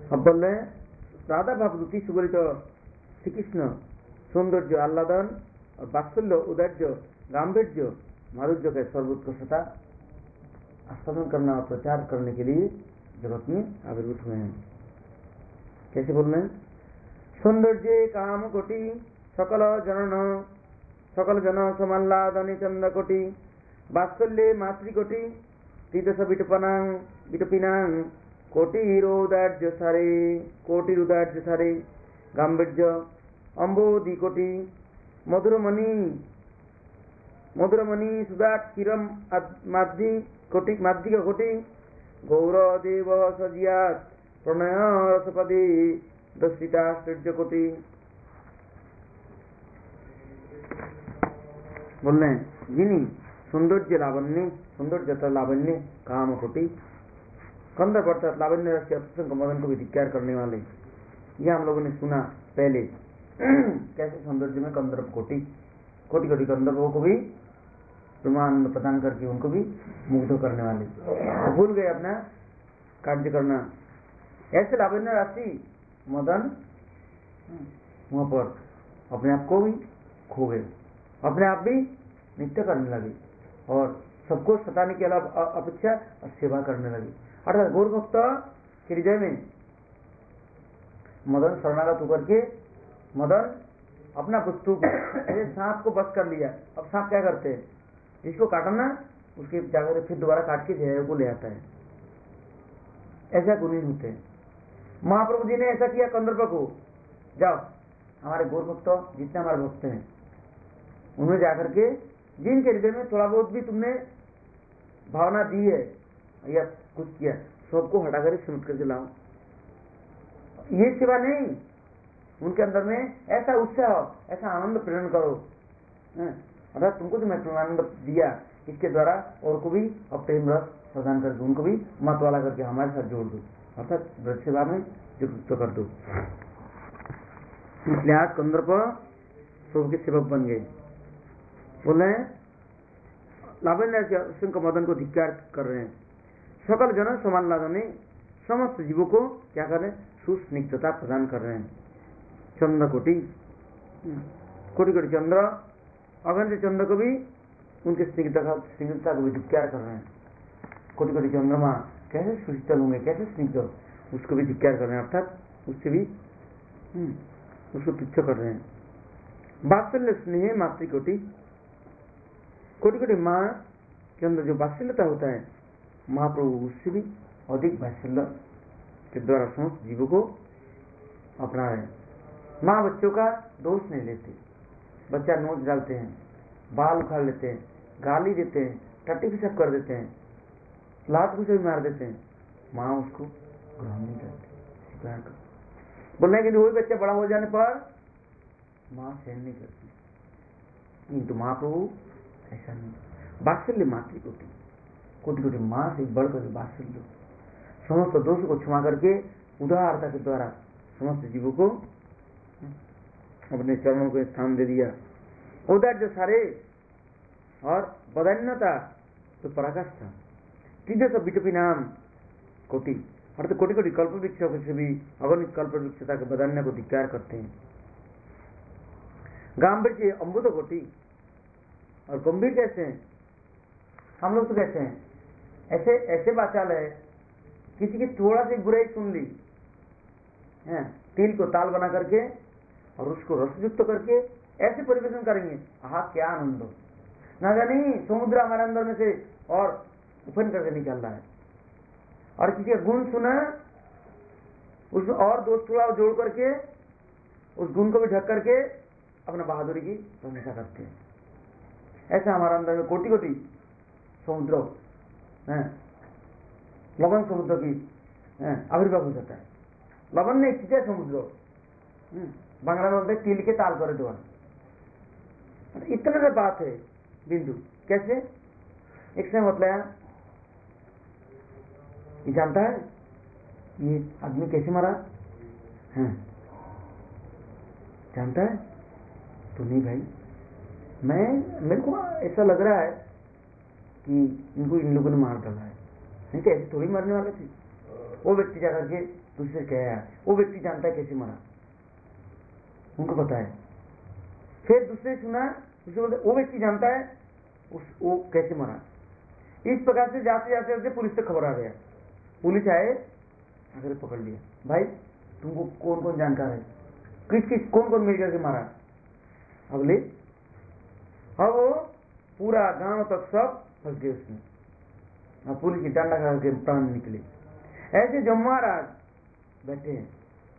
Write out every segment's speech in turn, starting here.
अब बोल रहे हैं राधा भावदूती सुगलित श्री कृष्ण सौंदर्य आह्लादन और वात्सल्य उदार्य गांभीर्य माधुर्य का सर्वोत्कृष्टता आस्वादन करना और प्रचार करने के लिए जगत में आविर्भूत हुए हैं। कैसे बोल रहे हैं? सौंदर्य काम कोटि सकल जन समाह्लादने चंद्र कोटि वात्सल्य मातृकोटि तीतस विटपिनांग कोटिरुदार्य सारे गांभीर्य अम्बोधि कोटि मधुरमणि सुधा क्षीरम माध्य कोटि गौरदेव सजियात प्रणय रसपदे दस्तिताश्चर्य कोटि। बोल रहे हैं जिनी सौंदर्यता लावण्य काम कोटि कंदर्प अर्थात लावण्य रस के अत्यंत मदन को भी धिक्कार करने वाले। यह हम लोगों ने सुना पहले कैसे सौंदर्य में कंदर्प कोटि कंदर्पों को भी ब्रह्मानंद प्रदान करके उनको भी मुग्ध करने वाले, भूल गए अपना कार्य करना। ऐसे लावण्य राशि मदन वहां पर अपने आप को भी खो गए, अपने आप भी नित्य करने लगे और सबको सताने के अपेक्षा सेवा करने लगे। अर्थात गौर भक्त के हृदय में मदन शरणागत होकर के मदन अपना वस्तु को जैसे सांप को बस कर लिया। अब सांप क्या करते हैं, जिसको काटना उसके जाकर फिर दोबारा काट के जहर को ले आता है। ऐसा गुणी होते हैं। महाप्रभु जी ने ऐसा किया कंदर्प को, जाओ हमारे गौर भक्त जितने हमारे भक्त हैं उन्हें जाकर के जिनके हृदय में थोड़ा बहुत भी तुमने भावना दी है या कुछ किया, सबको हटाकर सिमट करके लाओ। ये सेवा नहीं, उनके अंदर में ऐसा उत्साह ऐसा आनंद प्रेरण करो। अर्थात तुमको जो मैं आनंद दिया इसके द्वारा और को भी अब प्रेम रस प्रदान करके उनको भी मत वाला करके हमारे साथ जोड़ दो, अर्थात व्रत सेवा में युक्त कर दो। इसलिए आज कंदर्प सबके सेवक बन गए। बोल रहे हैं लावण्य के मदन को धिक्कार कर रहे हैं। सकल जन समाह्लादने समस्त जीवों को क्या कर रहे हैं, सुस्निग्धता प्रदान कर रहे हैं। चंद्र कोटि चंद्र अगंज चंद्र को भी उनके स्निग्धता को भी धिक्कार कर रहे हैं। कोटि चंद्रमा कैसे सुशीतल होंगे, कैसे स्निग्ध, उसको भी धिक्कार कर रहे हैं, अर्थात उससे भी उसको तुच्छ कर रहे हैं। वात्सल्य स्नेह मातृकोटि कोटि माँ के अंदर जो वात्सल्यता होता है महाप्रभु उससे भी अधिक वात्सल्य के द्वारा समस्त जीवों को अपना रहे हैं। माँ बच्चों का दोष नहीं लेते, बच्चा नोच डालते हैं, बाल उखाड़ लेते हैं, गाली देते हैं, टट्टी फिसक कर देते हैं, लात को भी मार देते हैं, माँ उसको ग्रहण नहीं करती, स्वीकार करती। बोलने के लिए वही बच्चा बड़ा हो जाने पर माँ सहन नहीं करती, किंतु महाप्रभु ऐसा नहीं। वात्सल्य मातृकोटि कोटि माँ से बढ़कर वात्सल्य समस्त दोषों को क्षमा करके उदारता के द्वारा समस्त जीवों को अपने चरणों को स्थान दे दिया। औदार्य सारे और बदान्यता तो पराकाष्ठा तीव्र सब विटपी नाम कोटि अर्थात कोटि कल्प वृक्षों से भी अगणित कल्प वृक्षता के बदान्य को धिक्कार करते हैं। गांभीर्य अमृत कोटि और गंभीर कैसे हैं, हम लोग तो कैसे हैं, ऐसे ऐसे वाचाल है, किसी की थोड़ा सी बुराई सुन ली है, तिल को ताल बना करके और उसको रसयुक्त करके ऐसे परिवेशन करेंगे, आहा क्या आनंद हो, ना जानी समुद्र हमारे अंदर में से और उफन करके निकल रहा है। और किसी का गुण सुना उसमें और दोस्त थोड़ा जोड़ करके उस गुण को भी ढक करके अपना बहादुरी की प्रशंसा करते हैं। ऐसा हमारा अंदर में कोटि कोटि समुद्र लवण समुद्र की आविर्भाव हो जाता है। लवण नहीं खींचे समुद्र, बांग्ला में बोलते तिल के ताल करे द्वारा, इतने से बात है बिंदु। कैसे एक समय बतलाया, ये जानता है ये आदमी कैसे मरा है, जानता है तो नहीं भाई, मेरे को ऐसा लग रहा है कि इनको इन लोगों ने मार डाला है, नहीं तो ऐसे थोड़ी मरने वाले थे। वो व्यक्ति जाकर के दूसरे क्या है, वो व्यक्ति जानता है कैसे मरा, उनको पता है। फिर दूसरे सुना, दूसरे बोलते वो व्यक्ति जानता है वो कैसे मरा। इस प्रकार से जाते जाते जाते पुलिस तक खबर आ गया। पुलिस आए, अगर पकड़ लिया, भाई तुमको कौन कौन जानकार है, किस किस कौन कौन मिल करके मारा। अगले अब वो पूरा गांव तक सब फंस गए उसमें। अब पुलिस की डंडा खा के प्राण निकले। ऐसे जो महाराज बैठे हैं,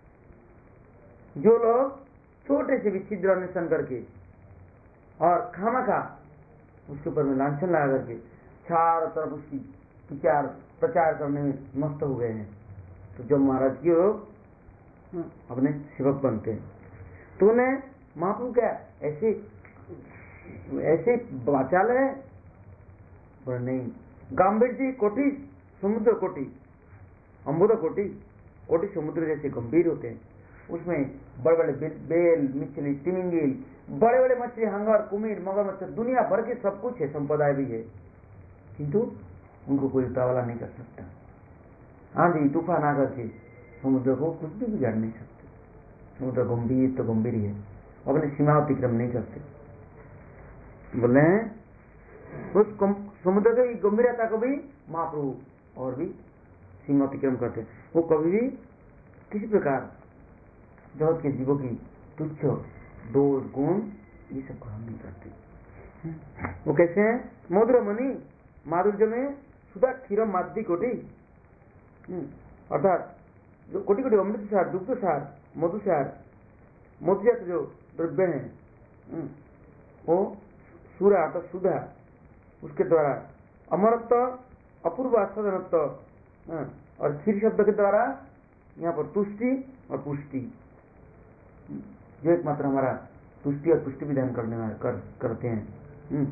जो लोग छोटे से भी छिद्र अन्वेषण करके और खामखा उसके ऊपर में लांछन लगा करके चारों तरफ उसकी प्रचार करने में मस्त हो गए हैं, तो जो महाराज की अपने सेवक बनते हैं। तो उन्हें महाप्रभु क्या ऐसे ऐसे वाचाल है, पर नहीं, गंभीर जी कोटि समुद्र कोटि, अम्बुद कोटि कोटि समुद्र जैसे गंभीर होते हैं। उसमें बड़े बड़े बेल, मिचली, तिमिंगिल, बड़े बड़े मछली, हंगर, कुमीर, मगरमच्छ, दुनिया भर के सब कुछ है, संपदा भी है, किंतु उनको कोई उतावला नहीं कर सकता। आंधी तूफान आकर के समुद्र को कुछ भी बिगाड़ नहीं सकते। समुद्र गंभीर तो गंभीर ही है, अपने सीमा अतिक्रम नहीं करते। बोले उस समुद्र की गंभीरता को भी महाप्रभु और भी सीमा अतिक्रम करते। वो कभी भी किसी प्रकार जगत के जीवों की तुच्छ दोष गुण ये सब ग्रहण नहीं करते। वो कैसे हैं? मधुर मणि माधुर्य में सुधा क्षीर माध्य कोटि, अर्थात जो कोटि कोटि अमृत सार, दुग्ध सार, मधु सार, मधुजात जो द्रव्य है वो सूरा अर्थात सुधा, उसके द्वारा अमरत्व, अपूर्व आस्वादनत्व, और क्षीर शब्द के द्वारा यहाँ पर तुष्टि और पुष्टि, जो एकमात्र हमारा तुष्टि और पुष्टि विधान करने वाले करते हैं।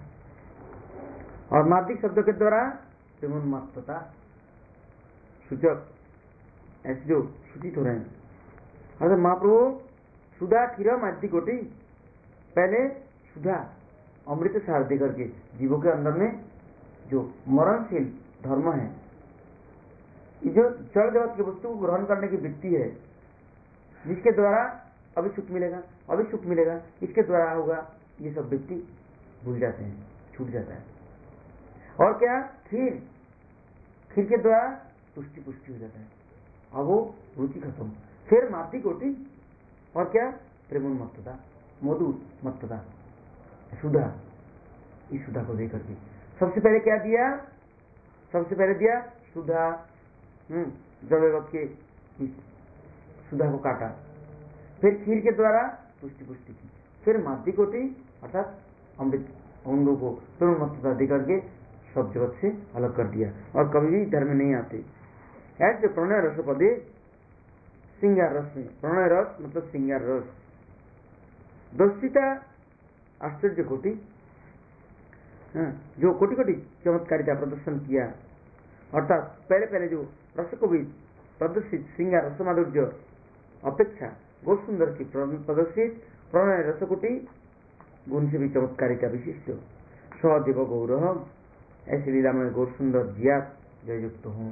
और माध्यिक शब्द के द्वारा प्रेमोन्मत्तता सूचक, ऐसे जो सूचित हो रहे हैं। अर्थात महाप्रभु सुधा क्षीर माध्य कोटि, पहले सुधा अमृत सार दे करके जीवों के अंदर में जो मरणशील धर्म है, जो जड़ जगत की वस्तु को ग्रहण करने की वृत्ति है, जिसके द्वारा अभी सुख मिलेगा, अभी सुख मिलेगा, इसके द्वारा होगा, ये सब वृत्ति भूल जाते हैं, छूट जाता है। और क्या? खीर, खीर के द्वारा तुष्टि पुष्टि हो जाता है, अब वो रुचि खत्म। फिर माध्य कोटि, और क्या? प्रेमोन्मत्तता, मधु मत्तता, सुधा, इस सुधा को देकर के सबसे पहले क्या दिया? सबसे पहले दिया सुधा, जगत के सुधा को काटा, फिर खीर के द्वारा पुष्टि पुष्टि की, फिर माध्य कोटि अर्थात अमृत अंगों को प्रेमोन्मत्तता देकर के सब जगत से अलग कर दिया, और कभी भी धर्म में नहीं आते। ऐसे प्रणय रस पदे, श्रृंगार रस में, प्रणय रस मतलब श्रृंगार रस, दर्शिता आश्चर्य कोटि, जो कोटि कोटि चमत्कारिता प्रदर्शन किया, अर्थात पहले पहले जो रस को भी प्रदर्शित श्रृंगार रस माधुर्य अपेक्षा गौर सुंदर की प्रदर्शित प्रणय रस कोटि गुण से भी चमत्कारिता विशिष्ट सदेव गौरव, ऐसे लीला में गौर सुंदर जिया जय युक्त हूँ।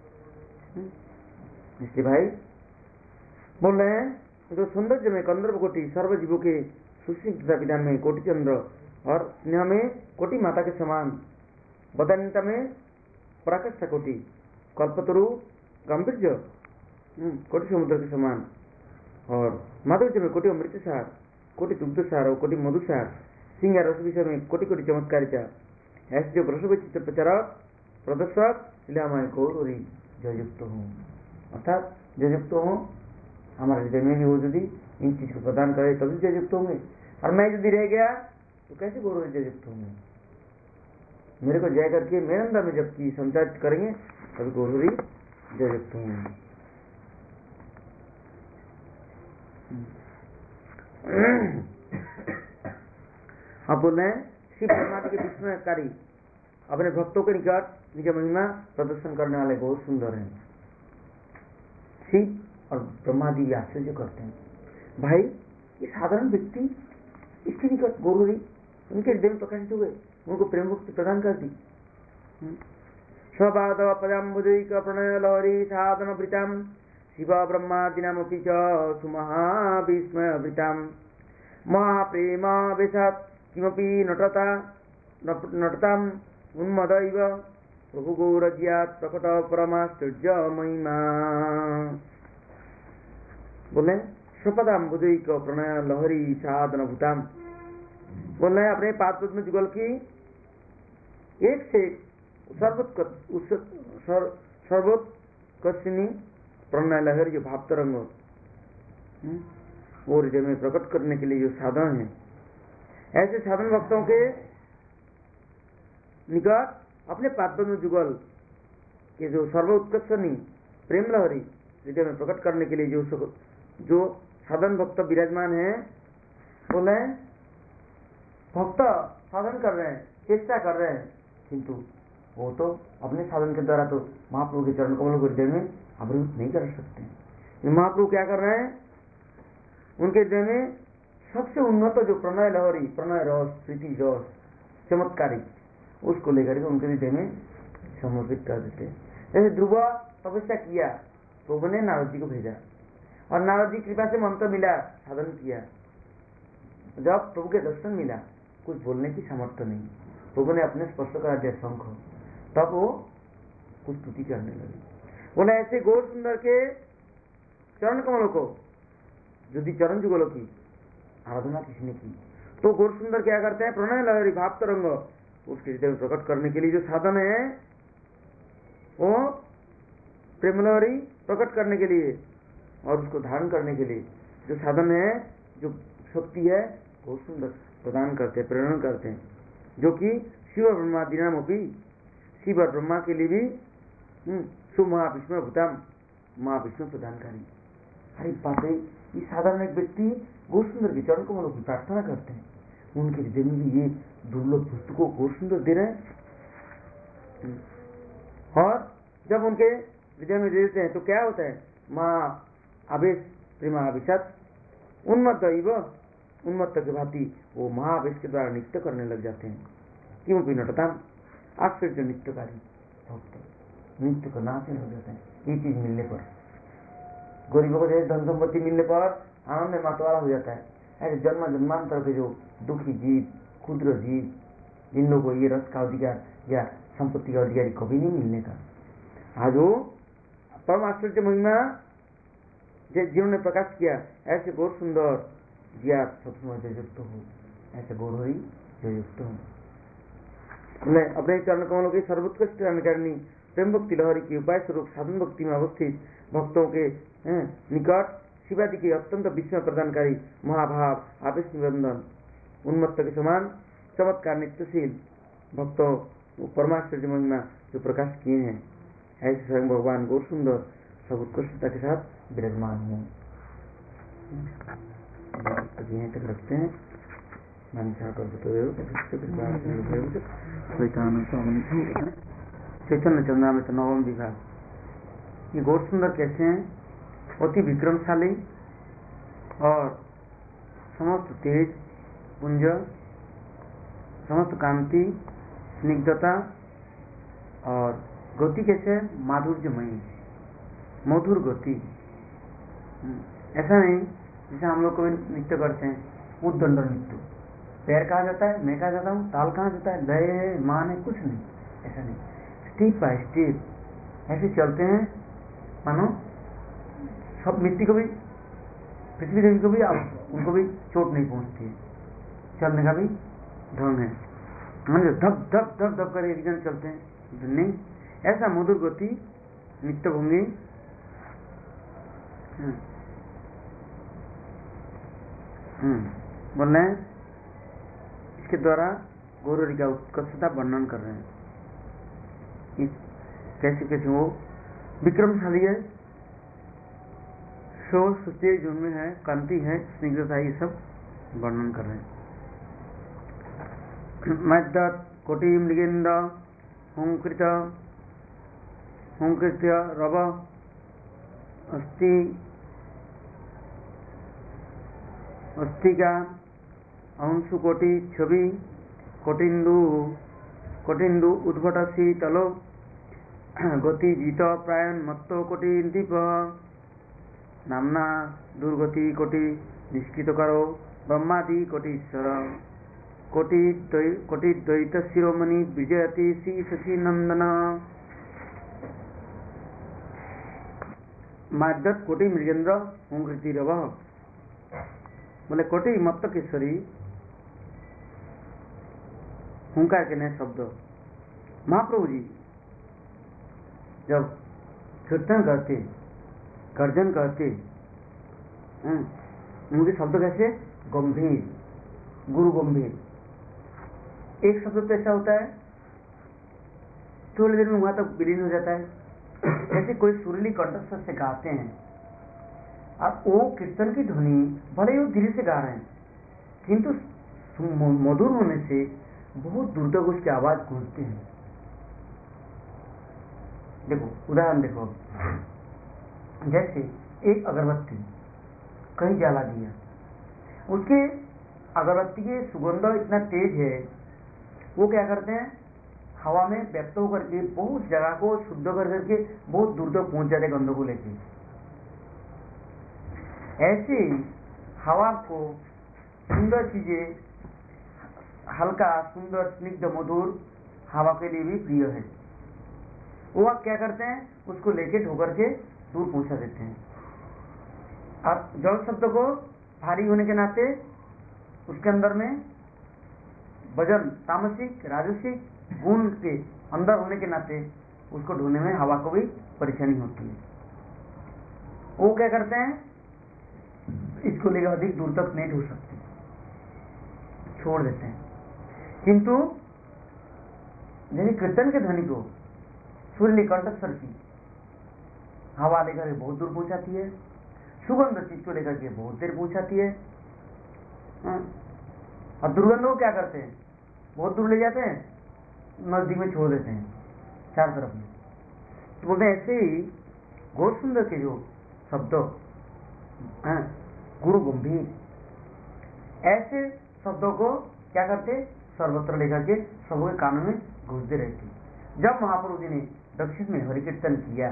इसलिए भाई बोल रहे हैं जो सौंदर्य में कंदर्प कोटि, सर्व जीवों के सुशीलता विधान में कोटि चंद्र, और स्नेह में कोटि माता के समान, बदान्यता में पराकाष्ठा कोटि, कल्पतरु गांभीर्य कोटि समुद्र के समान, और माधुर्य में कोटि अमृत सार, कोटि दुग्ध सार और कोटि मधु सार, श्रृंगार रस विषय में कोटि कोटि चमत्कारिता, ऐसे जो वृषभ चित्र प्रचारक प्रदर्शक लीलामय गौर जय युक्त हूँ, अर्थात जय युक्त हूँ। हमारे हृदय में भी वो यदि इन चीज को प्रदान करे तभी जय युक्त होंगे, और मैं यदि रह गया तो कैसे गौरव जय युक्त होंगे? मेरे को जय करके मेरे अंदर में जबकि संचारित करेंगे तभी गौरव जय युक्त होंगे। आप बोल रहे हैं शिव परमात्मा के विस्मयकारी अपने भक्तों के निकट निज महिमा प्रदर्शन करने वाले बहुत सुंदर हैं। शिव और ब्रह्मादि आश्चर्य करते हैं। भाई ये साधारण व्यक्ति इसके निकट गौरवी उनके हृदय में प्रकाशित हुए, उनको प्रेम भक्ति प्रदान कर दी। स्वपाद पदाम्बुजैक प्रणय लहरी साधन प्रीतम शिव ब्रह्मादीनामपि च सुमहाविस्मयवृतां महाप्रेमावेशात् किमपि नटताम् उन्मद इव प्रभुगौरज्यात् प्रकट परमाश्चर्य महिमा। बोले स्वपदाम्बुजैक प्रणय लहरी साधन भूताम। बोल रहे हैं अपने पाद पद्म जुगल की एक से सर्वोत्कर्षिणी प्रणय लहरी जो भाव तरंग वो हृदय में प्रकट करने के लिए जो साधन है, ऐसे साधन भक्तों के निकट अपने पाद पद्म जुगल के जो सर्वोत्कर्षणी प्रेम लहरी हृदय में प्रकट करने के लिए जो साधन भक्त विराजमान है, बोले भक्त साधन कर रहे हैं, चेष्टा कर रहे हैं, किंतु वो तो अपने साधन के द्वारा तो महाप्रभु के चरण कमलों को हृदय में आवृत नहीं कर सकते। महाप्रभु क्या कर रहे हैं, उनके हृदय में सबसे उन्नत जो प्रणय लहरी, प्रणय रस, प्रीति रस, चमत्कारी, उसको लेकर के उनके हृदय में समर्पित कर देते हैं। जैसे ध्रुव तपस्या किया, प्रभु ने नारद जी को भेजा और नारद जी कृपा से मंत्र मिला, साधन किया। जब प्रभु के दर्शन मिला, कुछ बोलने की सामर्थ्य नहीं, प्रभु ने अपने स्पर्श करा दिया शंख, तब वो कुछ स्तुति करने लगे। बोला ऐसे गौर सुंदर के चरण कमलों को, यदि चरण जुगलों की आराधना किसी ने की तो गौर सुंदर क्या करते हैं, प्रणय लहरी भाव तरंग उसके हृदय में प्रकट करने के लिए जो साधन है, वो प्रेम लहरी प्रकट करने के लिए और उसको धारण करने के लिए जो साधन है, जो शक्ति है, बहुत सुंदर प्रदान करते हैं, प्रेरणा करते हैं, जो कि शिव ब्रह्मादीनाम अपि, शिव और ब्रह्मा के लिए भी सुमहाविष्णु भूताम, महाविष्णु प्रदानकारी। हर एक बात है, ये साधारण एक व्यक्ति बहुत सुंदर के चरण कमलों की प्रार्थना करते हैं, उनके हृदय में भी ये दुर्लभ पुस्तकों को सुंदर दे रहे हैं। और जब उनके हृदय में दे देते हैं तो क्या होता है, माँ आवेश प्रेमाभिषात उन्मत्त इव, उन्मत्त के भांति वो महावेश के द्वारा नृत्य करने लग जाते हैं। क्यों भी नटताम, आश्चर्य नृत्यकारी भक्त नृत्य को नाचने लग जाते हैं। ये चीज मिलने पर, गरीबों को जैसे धन संपत्ति मिलने पर आनंद में मातवाला हो जाता है, ऐसे जन्म जन्मांतर के जो दुखी जीव, क्षुद्र जीव, जिन लोगों को ये रस का अधिकार या संपत्ति का अधिकारी कभी नहीं मिलने का, आज वो परम आश्चर्य महिमा जिन्होंने प्रकाश किया, ऐसे गौर सुंदर जिया सत्समय जयुक्त हो, ऐसे गौरवरी जयुक्त हो। अपने चरण कमलों की सर्वोत्कृष्ट करनी प्रेम भक्ति लहरी की उपाय स्वरूप साधन भक्ति में अवस्थित भक्तों के निकट शिवादि की अत्यंत विस्मय प्रदानकारी महाभाव आवेश निबंधन उन्मत्त के समान चमत्कार नित्यशील भक्तों परमाश्चर्य महिमा जो प्रकाश किए हैं, ऐसे स्वयं भगवान गौर सुंदर सब उत्कृष्टता के साथ विराजमान हूँ। यहीं तक रखते हैं। चैतन्य चंद्रामृत नवम विभाग। ये गौर सुंदर कैसे हैं, अति विक्रमशाली और समस्त तेज पुंज, समस्त कांति, स्निग्धता और गति कैसे है, माधुर्यमयी, मधुर गति। ऐसा नहीं जैसे हम लोग कोई नृत्य करते हैं, उद्दंड नृत्य, पैर कहाँ जाता है, मैं कहाँ जाता हूँ, ताल कहाँ जाता है, लय है, मान है, कुछ नहीं, ऐसा नहीं। स्टेप बाय स्टेप ऐसे चलते हैं मानो सब मिट्टी को भी, पृथ्वी देवी को भी, आप उनको भी चोट नहीं पहुंचती है। चलने का भी ढंग है, धप धप धप धप कर एक जन चलते हैं, नहीं, ऐसा मधुर गति नित्य भूमि। बोल रहे हैं, इसके द्वारा गौरवरी का उत्कर्षता वर्णन कर रहे हैं। कैसे कैसे वो विक्रमशाली है, शो सुचेज उनमें है, कांति है, स्निग्धता, ये सब वर्णन कर रहे हैं। मद्दत कोटिम लिगेंद हुंकृत्य रव अस्तिका अंशु कोटि छवि कोटिंदु उद्भटसी तलो गति जीत प्रायन मत्तो कोटि दीप नामना दुर्गति कोटि निष्कृत करो ब्रह्मादि कोटि ईश्वर कोटि द्वैत शिरोमणि विजयति श्री सची नंदन माद्यत कोटि मृगेंद्र ओंकृति रव। बोले कोटि मत्त केसरी हुंकार के नए शब्द महाप्रभु जी जब कीर्तन करते गर्जन करते उनके शब्द कैसे गंभीर गुरु गंभीर एक शब्द तो ऐसा होता है थोड़ी देर में वहां तक विलीन हो जाता है। जैसे कोई सुरीली कंठस्वर से गाते हैं और वो कीर्तन की ध्वनि भले ही वो धीरे से गा रहे हैं किंतु मधुर होने से बहुत दूर तक उसकी आवाज गूंजती है। देखो उदाहरण देखो, जैसे एक अगरबत्ती कहीं जला दिया, उसके अगरबत्ती की सुगंध इतना तेज है वो क्या करते हैं हवा में व्यक्त होकर के बहुत जगह को शुद्ध कर करके बहुत दूर तक पहुंच जाते गंधों को लेके। ऐसे ही हवा को सुंदर चीजें हल्का सुंदर स्निग्ध मधुर हवा के लिए भी प्रिय है। वो आप क्या करते हैं उसको लेके ढोकर के दूर पहुंचा देते हैं। अब जल शब्द को भारी होने के नाते उसके अंदर में वजन तामसिक राजसिक गुण के अंदर होने के नाते उसको ढोने में हवा को भी परेशानी होती है। वो क्या करते हैं इसको लेकर अधिक दूर तक नहीं ढो सकते, छोड़ देते हैं। किंतु यदि कीर्तन के ध्वनि को सूर्य कंठस्वर की हवा लेकर बहुत दूर पहुंचाती है, सुगंध चीज को लेकर के बहुत देर पहुंचाती है। और दुर्गंध को क्या करते हैं बहुत दूर ले जाते हैं, नजदीक में छोड़ देते हैं चार तरफ में। तो बोलते हैं ऐसे ही गौर सुंदर के जो शब्द गुरु गंभीर ऐसे शब्दों को क्या करते सर्वत्र लेकर के सबके कानों में घुसते रहते। जब महाप्रभु जी ने दक्षिण में हरि कीर्तन किया,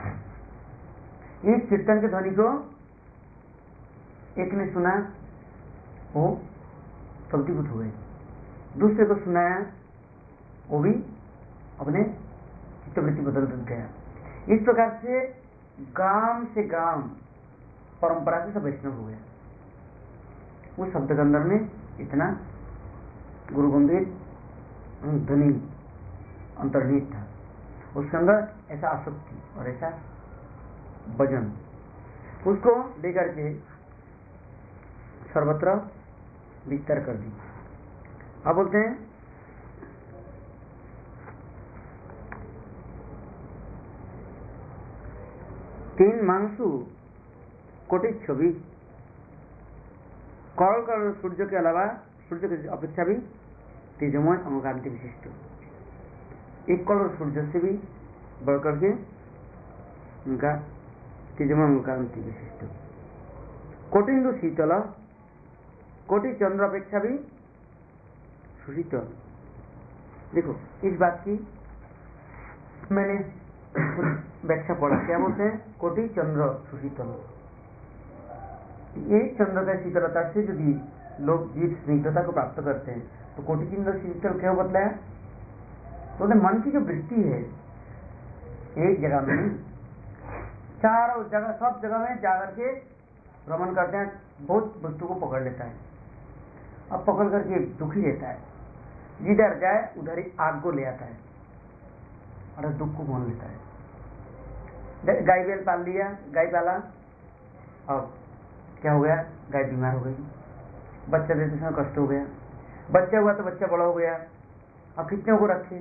इस कीर्तन के ध्वनि को एक ने सुना वो फलतीभूत हो गए, दूसरे को सुनाया वो भी अपने चित्तवृत्ति बदल गया। इस प्रकार से गांव परंपरा से सब वैष्णव हो गया। उस शब्द के अंदर में इतना गुरु गंभीर ध्वनि अंतर्निहित था, उसके अंदर ऐसा आसक्ति और ऐसा भजन उसको लेकर के सर्वत्र विस्तार कर दी। अब बोलते हैं तीन मांसु कोटि छवि करोड़ करोड़ सूर्य के अलावा सूर्य की अपेक्षा भी तेजमय अंगकांति विशिष्ट, 1 करोड़ सूर्य से भी बढ़कर के उनका तेजमय अंगकांति विशिष्ट। कोटिंदु शीतल कोटि चंद्र अपेक्षा भी सुशीतल। देखो इस बात की मैंने व्याख्या पढ़ा, क्या बोलते हैं कोटि चंद्र सुशीतल। ये चंद्र का शीतलता से यदि लोग जीव स्निग्धता को प्राप्त करते हैं तो कोटि चंद्र शीतल क्यों बतलाया? तो मन की जो वृत्ति है एक जगह में नहीं, चारों जगह सब जगह में जाकर के भ्रमण करते हैं, बहुत वस्तु को पकड़ लेता है। अब पकड़ करके दुखी रहता है, जिधर जाए उधर ही आग को ले आता है और दुख को मोल लेता है। गाय बैल पाल लिया, गाय पाला और क्या हो गया गाय बीमार हो गई, बच्चा देते समय कष्ट हो गया, बच्चा हुआ तो बच्चा बड़ा हो गया, अब कितने को रखे।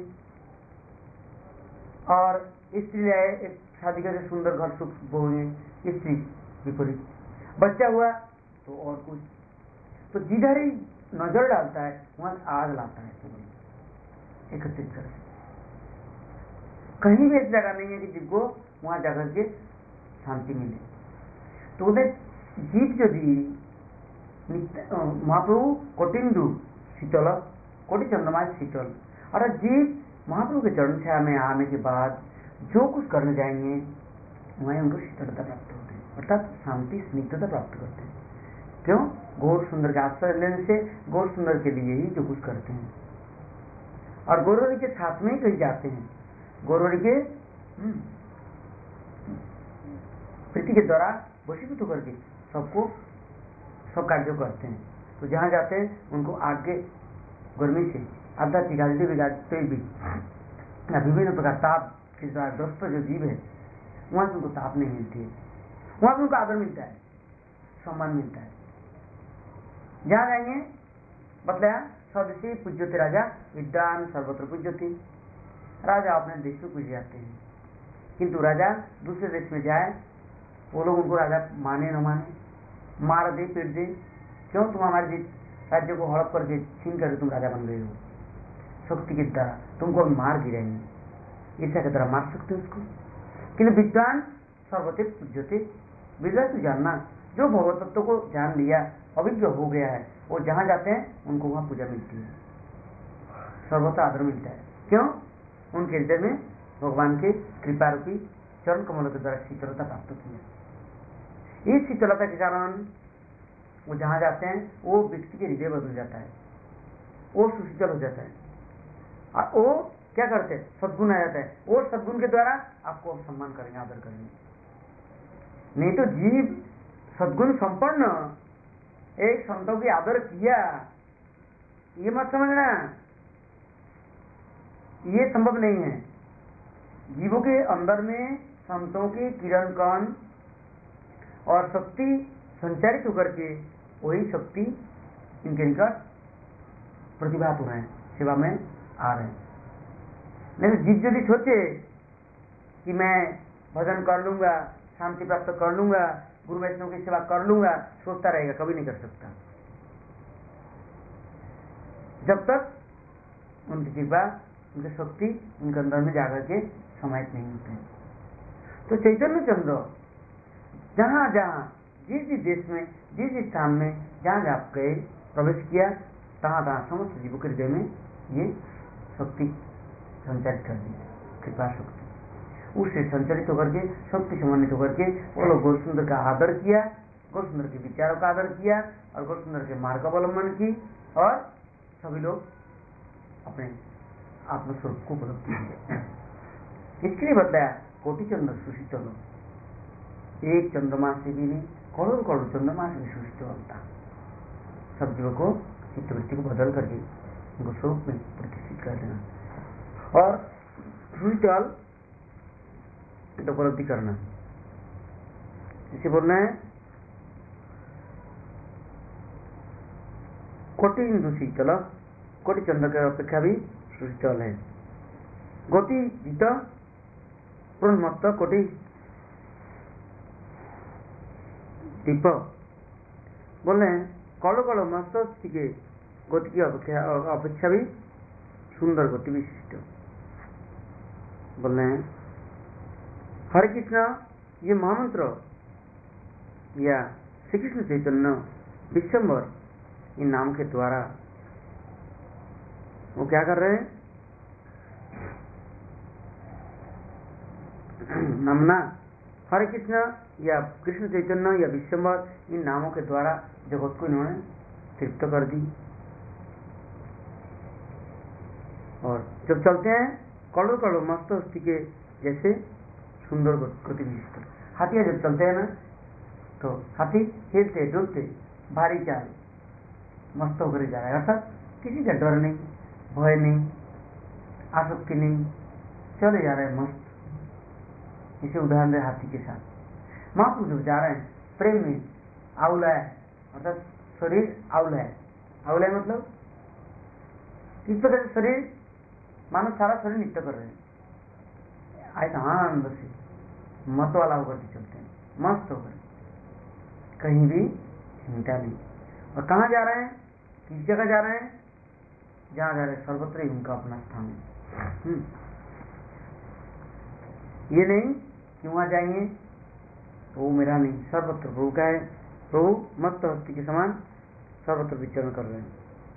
और स्त्री आए एक शादी करके सुंदर घर सुख बोगे, स्त्री विपरीत, बच्चा हुआ तो और कुछ, तो जिधर ही नजर डालता है वहां आग लाता है एकत्रित करके। कहीं भी ऐसी जगह नहीं है कि जिसको वहां जाकर के शांति मिले। तो उन्हें जीव यदि महाप्रभु कोटिंदु शीतल कोटि चंद्रमा शीतल, और जीव महाप्रभु के चरण छाया में आने के बाद जो कुछ करने जाएंगे वहीं उनको शीतलता प्राप्त होती है। अर्थात शांति स्निग्धता प्राप्त करते हैं। क्यों? गौर सुंदर का आश्रय लेने से गौर सुंदर के लिए ही जो कुछ करते हैं, और गौरवरी के साथ में ही कहीं जाते हैं, गौरवरी के प्रीति के द्वारा वशीभूत होकर के सबको सब कार्य करते हैं। तो जहाँ जाते हैं उनको आगे गर्मी से आध्यात्मिक भी विभिन्न प्रकार ताप के द्वारा ग्रस्त जो जीव है वहां से उनको ताप नहीं मिलती है, वहां से उनको आदर मिलता है, सम्मान मिलता है। जहाँ जाएंगे बतलाया स्वदेशी पूज्यते राजा विद्वान सर्वत्र पूज्यते। राजा अपने देश में पूजे जाते हैं, किंतु राजा दूसरे देश में जाए वो लोग उनको राजा माने न माने, मार दे पीट दे, क्यों तुम हमारे राज्य को हड़प करके छीन करके तुम राजा बन गए हो, शक्ति की द्वारा तुमको मार गिराएंगे, ईर्ष्या की तरह मार सकते हो उसको। किंतु विद्वान सर्वत्र पूज्यते, विद्वान तो जानना जो भगवत तत्व को जान लिया अभिज्ञ हो गया है, वो जहां जाते हैं उनको वहां पूजा मिलती है, सर्वत्र आदर मिलता है। क्यों? उनके हृदय में भगवान के कृपा रूपी चरण कमलों के द्वारा शीतलता प्राप्त की है। इस शीतलता के कारण वो जहां जाते हैं वो व्यक्ति के हृदय बदल जाता है, वो सुशीतल हो जाता है, और वो क्या करते हैं? सद्गुण आ जाता है, वो सद्गुण के द्वारा आपको सम्मान करेंगे, आदर करेंगे। नहीं तो जीव सद्गुण संपन्न एक संतों की आदर किया, ये मत समझना, ये संभव नहीं है। जीवों के अंदर में संतों के किरण कण और शक्ति संचारित होकर के वही शक्ति इनके निकट प्रतिभात हो रहे हैं, सेवा में आ रहे हैं। नहीं तो जीव यदि सोचे कि मैं भजन कर लूंगा, शांति प्राप्त कर लूंगा, गुरु वैष्णव की सेवा कर लूंगा, सोचता रहेगा, कभी नहीं कर सकता, जब तक उनकी कृपा उनकी शक्ति उनके अंदर में जाकर के समाहित नहीं होते हैं। तो चैतन्य चंद्र जहां जहां जिस जिस देश में जिस जिस स्थान में जहां जहां गए प्रवेश किया, तहां तहां समस्त जीवों के हृदय में ये शक्ति संचारित कर दी, कृपा शक्ति उससे संचालित होकर के शक्ति समन्वित होकर के वो लोग गौरसुंदर का आदर किया, गौरसुंदर के विचारों का आदर किया और गौरसुंदर के मार्ग अवलंबन की, और सभी लोग अपने आत्मस्वरूप को उपलब्धि किया। इसके लिए बताया कोटि चंद्र सुशीतल, एक चंद्रमा से भी नहीं, करोड़ करोड़ चंद्रमा से भी सुशीतल होता, सब जीवों को चित्तवृत्ति को बदल करके उनको स्वरूप में प्रतिष्ठित कर देना और सुशीतल उपलब्धि करना। इसे बोलना है कोटि इंदु शीतल, कोटि चंद्र की अपेक्षा भी सुशीतल है। गति जीत पूर्णमत्त कोटि दीप बोले कलो कलो मस्त के गति की अपेक्षा भी सुंदर गति विशिष्ट। बोले हरे कृष्ण ये महामंत्र या श्री कृष्ण चैतन्य विश्वम्भर इन नाम के द्वारा वो क्या कर रहे हैं? नमना हरे कृष्ण या कृष्ण चैतन्य या विश्वम्भर इन नामों के द्वारा जगत को इन्होंने तृप्त कर दी। और जब चलते हैं करोड़ करोड़ मस्त हस्ती के जैसे सुंदर गति विशिष्ट। हाथियां जब चलते हैं ना तो हाथी हिलते डुलते भारी चाल मस्त होकर जा रहा है, अर्थात किसी का डर नहीं, भय नहीं, आसक्ति नहीं, चले जा रहे हैं मस्त। इसे उदाहरण है हाथी के साथ। महापुरुष जब जा रहे हैं प्रेम में आउला है, अर्थात शरीर आउला है। आउला है मतलब किस प्रकार से शरीर मानो सारा शरीर नृत्य कर रहे हैं, आए आनंद से मत वाला होकर के चलते हैं, मस्त होकर, कहीं भी चिंता नहीं। और कहाँ जा रहे हैं? किस जगह जा रहे हैं? जहाँ जा रहे हैं सर्वत्र ही उनका अपना स्थान है। ये नहीं कि वहां जाएंगे तो वो मेरा नहीं, सर्वत्र प्रभु का है। प्रभु मस्त हस्ती के समान सर्वत्र विचरण कर रहे हैं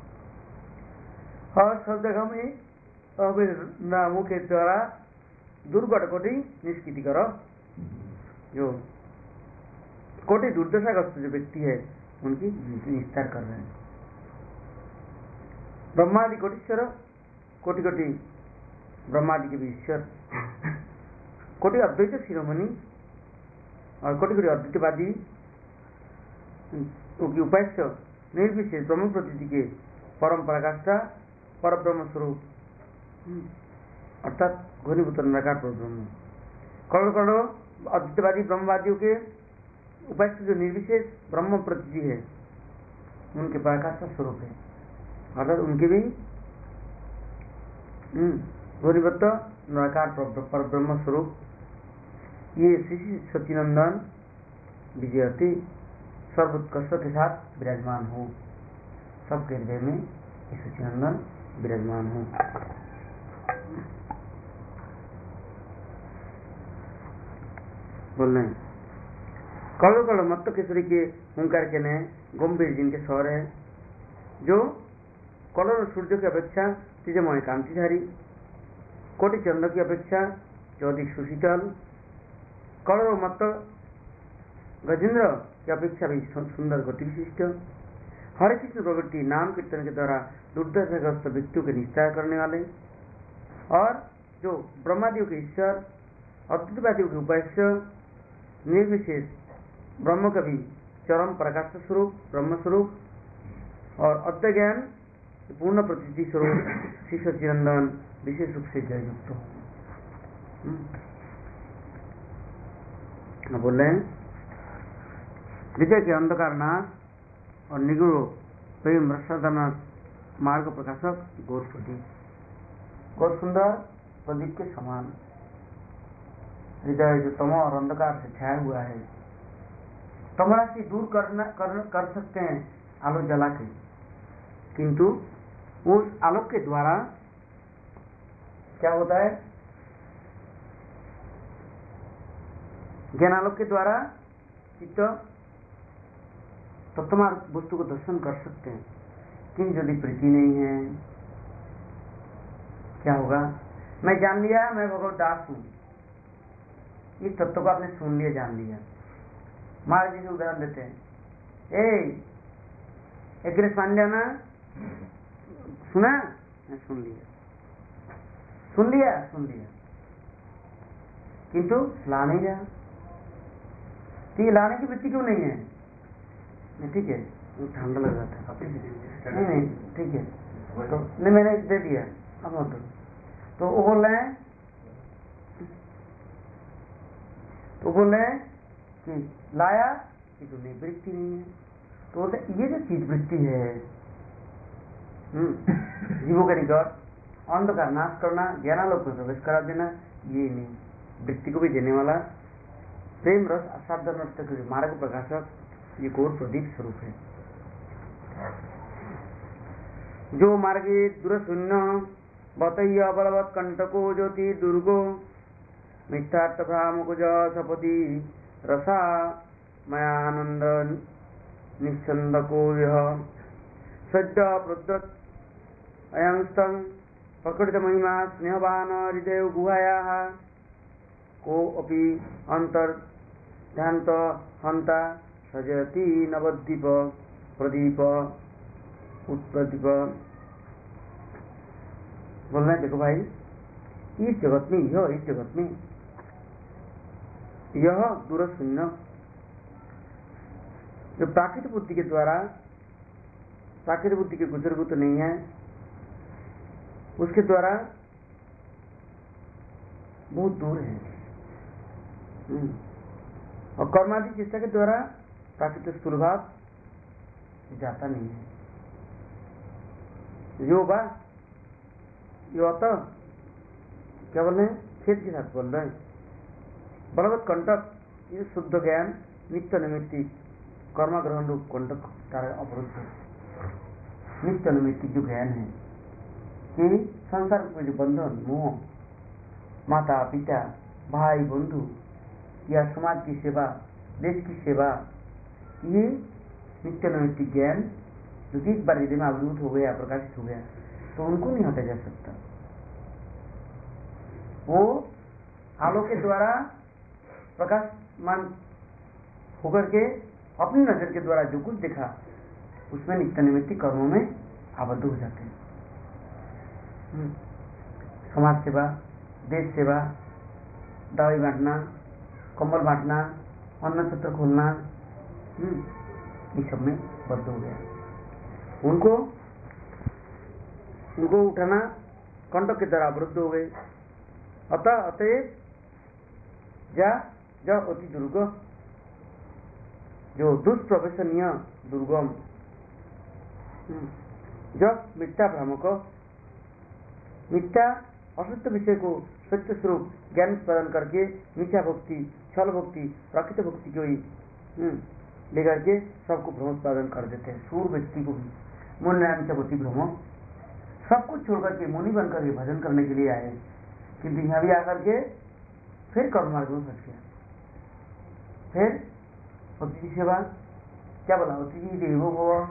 और सब जगह में नामों के द्वारा दुर्गट को निष्कृति करो। जो कोटि दुर्दशाग्रस्त जो व्यक्ति है उनकी निस्तार कर रहे हैं। ब्रह्मादि कोटीश्वर, कोटि कोटि ब्रह्मादि के भी ईश्वर, कोटि अद्वैत शिरोमणि और कोटि कोटि अद्वैतवादी उनकी उपास्य निर्विशेष ब्रह्म प्रतीति के परम पराकाष्ठा पर ब्रह्म स्वरूप अर्थात घनीभूत निराकार पर ब्रह्म। करोड़ करोड़ अद्वैतवादी ब्रह्मवादियों के उपास्य जो निर्विशेष ब्रह्म प्रतीति है उनके पराकाष्ठा स्वरूप है, अर्थात उनके भी घनीभूत निराकार पर ब्रह्म स्वरूप। ये श्री सच्चिदानंद विजयती सर्वोत्कर्ष के साथ विराजमान हो, सबके हृदय में सच्चिदानंद विराजमान हो। बोल रहे हैं करोड़ करोड़ मत्त केसरी के ओंकार के नए गंभीर जिनके स्वर है, जो करोड़ सूर्य की अपेक्षा तेजमय कांतिधारी, कोटि चंद्र की अपेक्षा जो अधिक सुशीतल, करोड़ों मत्त गजेंद्र की अपेक्षा भी सुंदर गति विशिष्ट, हरे कृष्ण प्रवृत्ति नाम कीर्तन के द्वारा दुर्दशाग्रस्त व्यक्तियों के निस्तार करने वाले, और जो ब्रह्मादियों के ईश्वर अद्वैतवादियों के उपास्य निर्विशेष ब्रह्म का भी चरम प्रकाश स्वरूप ब्रह्म स्वरूप और अद्वैत ज्ञान पूर्ण प्रतीति स्वरूप श्री सच्चिदानंद विशेष रूप से जययुक्त हो। बोल रहे हैं विजय के अंधकार नाश और निगुण प्रेम रसादान मार्ग प्रकाशक गौर प्रदीप, गौर सुंदर प्रदीप के समान हृदय जो तमो और अंधकार से छाया हुआ है, तमराशि दूर कर सकते हैं आलोक जला के, किंतु उस आलोक के द्वारा क्या होता है, ज्ञानालोक के द्वारा चित्त तत्वमार्ग वस्तु को दर्शन कर सकते हैं। किंतु यदि प्रीति नहीं है क्या होगा, मैं जान लिया मैं भगवत दास हूं, इस तत्व को आपने सुन लिया जान लिया। महाराज जी से उदाहरण देते हैं, एक गिलास पानी लेना, सुना, मैं सुन लिया, किंतु ला नहीं रहा। ठीक है, लाने की वृत्ति क्यों नहीं है? ठीक है, ठंडा लग रहा था, नहीं ठीक है, तो नहीं मैंने दे दिया, अब मत दो। तो वो बोल रहे हैं कि लाया कि तो नहीं, वृत्ति नहीं है। तो बोलते ये जो चीज वृत्ति है, जीवों का निकट अंधकार नाश करना, ज्ञानालोक में प्रवेश करा देना, ये नहीं, वृत्ति को भी देने वाला प्रेम रस असाध्य नर्तक मार्ग प्रकाशक ये गौर प्रदीप स्वरूप है। जो मार्गे दुरशून्य बतैया बलवत कंटको ज्योति दुर्गो मिथ्यार्थ भ्रामकुज सपति रसा मयानंद निस्संदको यह सज्जा प्रद्वत अयंस्तं प्रकृत महिमा स्नेहवान हृदय गुहायाः को अपि अंतर ध्यानत हंता सजति नवद्वीप प्रदीप उत्प्रदीप। बोल रहे देखो भाई, इस जगत में यह दूरशून्य जो प्राकृतिक बुद्धि के द्वारा प्राकृतिक बुद्धि के गुजरभूत नहीं है, उसके द्वारा बहुत दूर है, और कर्मादि चेष्टा के द्वारा प्राकृतिक स्थूलभाव जाता नहीं है। यो क्या बोल रहे हैं, खेत के साथ बोल रहे हैं, बलवत कंटक ये शुद्ध ज्ञान नित्य निमित्तिक कर्म ग्रहण रूप कंटक तारा अवरुद्ध नित्य निमित्तिक जो ज्ञान है कि संसार में जो बंधन मोह, माता पिता भाई बंधु या समाज की सेवा, देश की सेवा, ये नित्य नैतिक ज्ञान जो कि एक बार हृदय में आवृत हो गया, प्रकाशित हो गया, तो उनको नहीं हटा जा सकता। वो आलोक के द्वारा प्रकाशमान होकर के अपनी नजर के द्वारा जो कुछ देखा उसमें नित्य नैमित्तिक कर्मों में आबद्ध हो जाते हैं। समाज सेवा, देश सेवा, दवाई बांटना, कंबल बांटना, अन्न छत्र खोलना, इस सब में बद्ध हो गया। उनको उठाना कंटक के द्वारा अवरुद्ध हो गए। अतएव जा अति दुर्गम, जो दुष्प्रवेशनीय दुर्गम, जब मिथ्या भ्रामक, मिथ्या अशुद्ध विषय को सत्य स्वरूप ज्ञान उत्पादन करके मिथ्या भक्ति, छल भक्ति, प्राकृत भक्ति को ही लेकर के सबको भ्रम उत्पादन कर देते हैं। सूर व्यक्ति को भी मन नाम चपति भ्रम, सब कुछ छोड़कर के मुनि बनकर के भजन करने के लिए आए, किंतु यहाँ भी आकर के फिर कर्म मार्ग में फंस गया। फिर अतिथि सेवा क्या बोला, अतिथि देवो भव,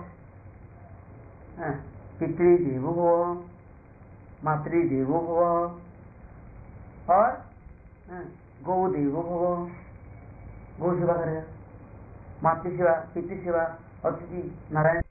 पितृ देवो भव, मातृ देवो भव और गौ देवो भव, गौ सेवा करेगा, मातृ सेवा, पितृ सेवा, अतिथि नारायण